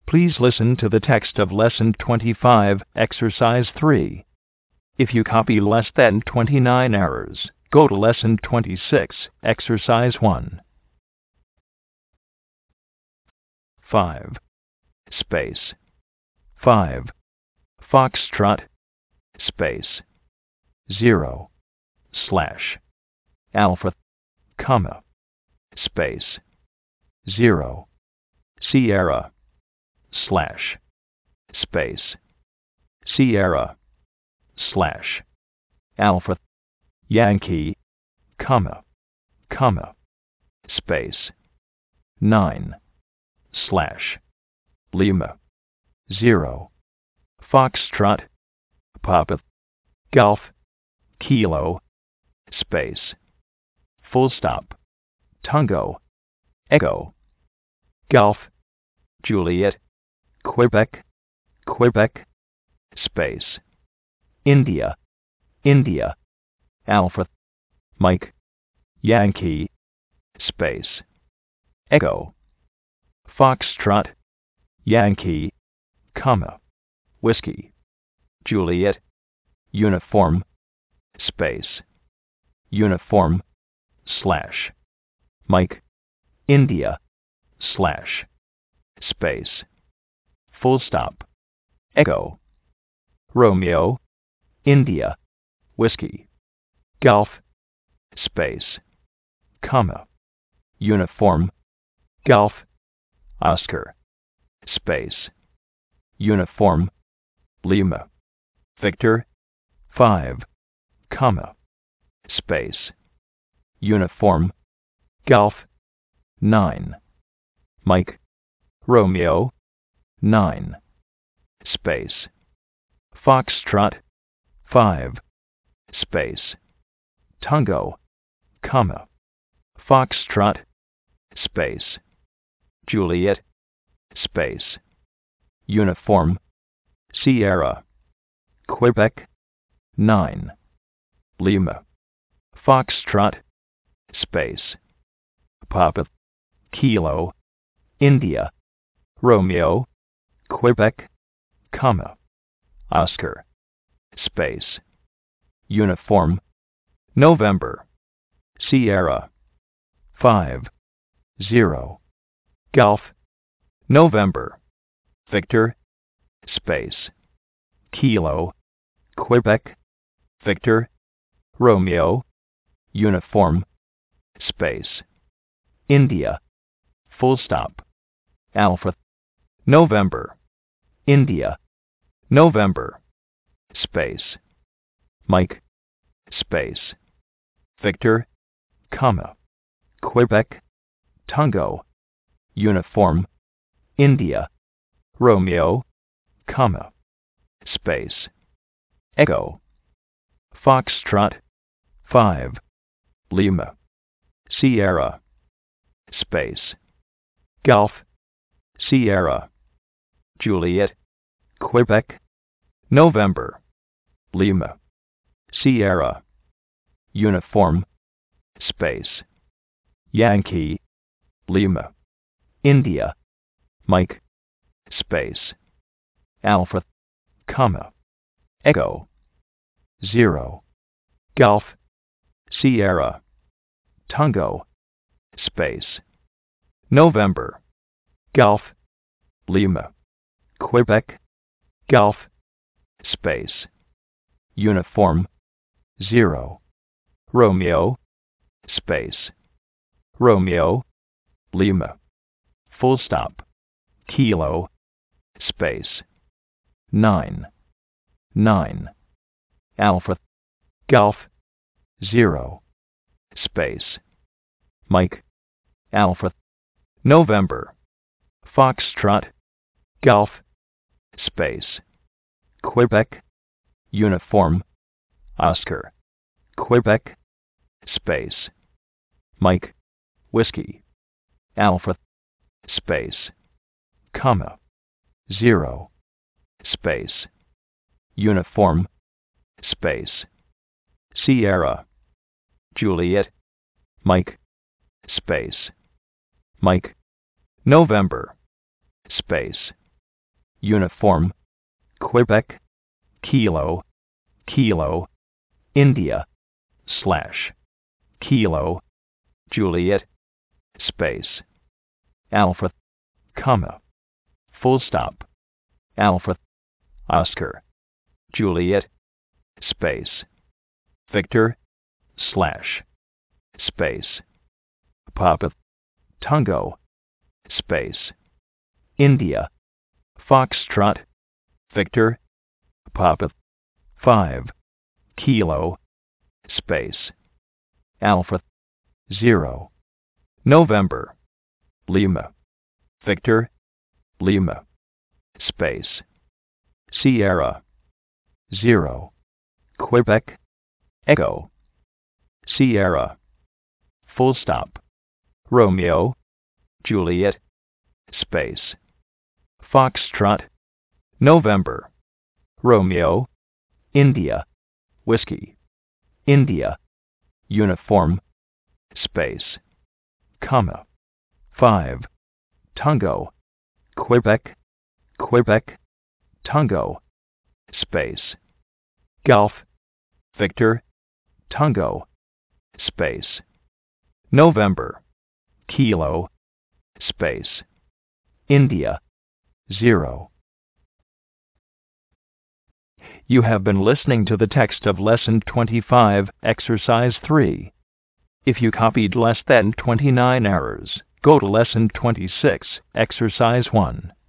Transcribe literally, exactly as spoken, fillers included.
Please listen to the text of Lesson twenty-five, Exercise three. If you copy less than twenty-nine errors, go to Lesson twenty-six, Exercise one. five. Space. five. Foxtrot. Space. zero. Slash. Alpha. Comma. Space. zero. Sierra. Slash. Space. Sierra. Slash. Alpha. Yankee. Comma. Comma. Space. nine. Slash. Lima. zero. Foxtrot. Papa. Golf. Kilo. Space. Full stop. Tango. Echo. Golf. Juliet. Quebec. Quebec. Space. India. India. Alpha. Mike. Yankee. Space. Echo. Foxtrot. Yankee. Comma. Whiskey. Juliet. Uniform. Space. Uniform. Slash. Mike. India. Slash. Space. Full stop. Echo. Romeo. India. Whiskey. Golf. Space. Comma. Uniform. Golf. Oscar. Space. Uniform. Lima. Victor. five. Comma. Space. Uniform. Golf. nine. Mike. Romeo. nine. Space. Foxtrot. five. Space. Tango. Comma. Foxtrot. Space. Juliet. Space. Uniform. Sierra. Quebec. nine. Lima. Foxtrot. Space. Papa. Kilo. India. Romeo. Quebec. Comma. Oscar. Space. Uniform. November. Sierra. five. zero. Golf. November. Victor. Space. Kilo. Quebec. Victor. Romeo. Uniform. Space. India. Full stop. Alpha. November. India. November. Space. Mike. Space. Victor. Comma. Quebec. Tango. Uniform. India. Romeo. Comma. Space. Echo. Foxtrot. five. Lima. Sierra. Space. Golf. Sierra. Juliet. Quebec. November. Lima. Sierra. Uniform. Space. Yankee. Lima. India. Mike. Space. Alpha. Comma. Echo. zero. Golf. Sierra. Tango. Space. November. Golf. Lima. Quebec. Golf. Space. Uniform. zero. Romeo. Space. Romeo. Lima. Full stop. Kilo. Space. nine. nine. Alpha. Golf. zero. Space. Mike. Alpha. November. Foxtrot. Golf. Space. Quebec. Uniform. Oscar. Quebec. Space. Mike. Whiskey. Alpha. Space. Comma. zero. Space. Uniform. Space. Sierra. Juliet. Mike. Space. Mike. November. Space. uniform, Quebec, kilo, kilo, India, slash, kilo, Juliet, space, Alpha, comma, full stop, Alpha, Oscar, Juliet, space, Victor, slash, space, Papa, Tango, space, India, Foxtrot, Victor, Papa, five, kilo, space, Alpha, zero, November, Lima, Victor, Lima, space, Sierra, zero, Quebec, Echo, Sierra, full stop, Romeo, Juliet, space, Foxtrot, November, Romeo, India, Whiskey, India, uniform, space, comma, five, Tango, Quebec, Quebec, Tango, space, Golf, Victor, Tango, space, November, kilo, space, India, zero. You have been listening to the text of Lesson twenty-five, Exercise three. If you copied less than twenty-nine errors, go to Lesson twenty-six, Exercise one.